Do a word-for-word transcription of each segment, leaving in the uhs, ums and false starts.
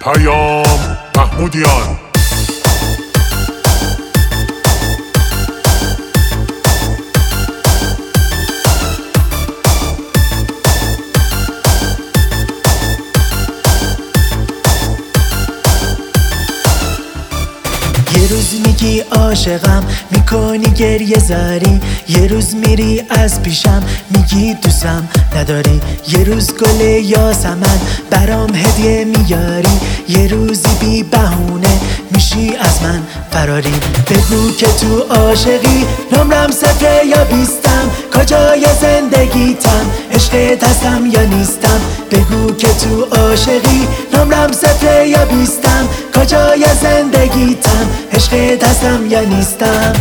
پیام محمودیان. یه روز میگی عاشقم، میکنی گریه زاری. یه روز میری از پیشم، میگی دوستم نداری. یه روز گل یاسمن برام هدیه میاری. یه روزی بی بهونه میشی از من فراری. بگو که تو عاشقی، نمرم صفره یا بیستم. کجای زندگیتم، عشقت هستم یا نیستم. بگو که تو عاشقی، نمرم صفره یا بیستم. کجای زندگیتم، عشقت هستم یا نیستم.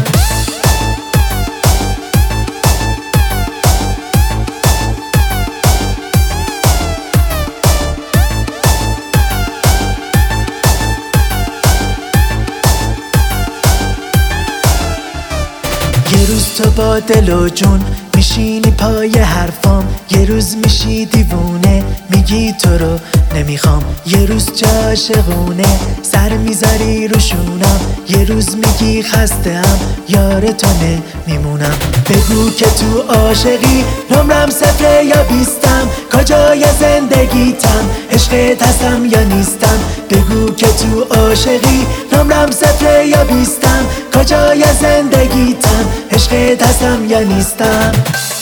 یه روز تو با دل و جون میشینی پای حرفام. یه روز میشی دیوونه، میگی تو رو نمیخوام. یه روز چه عاشقونه سر میذاری رو شونم. یه روز میگی خسته‌ام، یار تو نمیمونم. بگو که تو عاشقی، نمرم صفره یا بیستم. کجای زندگیتم، عشقت هستم یا نیستم. بگو که تو عاشقی، نمرم صفره یا بیستم. کجای زندگیتم، عشقت هستم یا نیستم.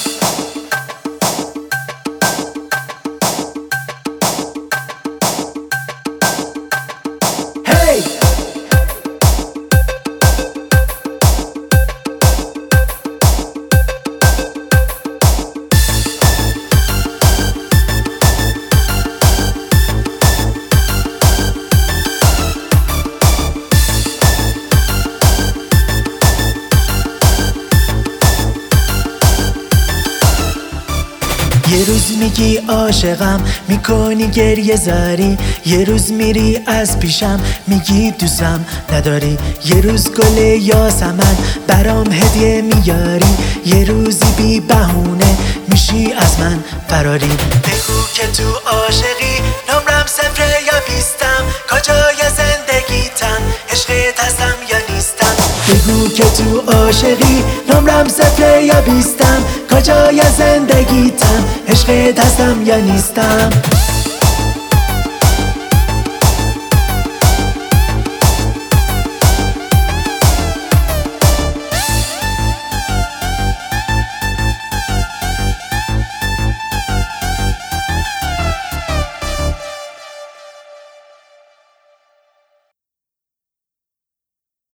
یه روز میگی عاشقم، میکنی گریه زاری. یه روز میری از پیشم، میگی دوستم نداری. یه روز گل یاسمن برام هدیه میاری. یه روزی بی بهونه میشی از من فراری. بگو که تو عاشقی، نمرم صفره یا بیستم. کجای زندگیتم، عشقت هستم یا نیستم. بگو که تو عاشقی، نمرم صفره یا بیستم. کجای زندگیتم، عشقت هستم یا نیستم.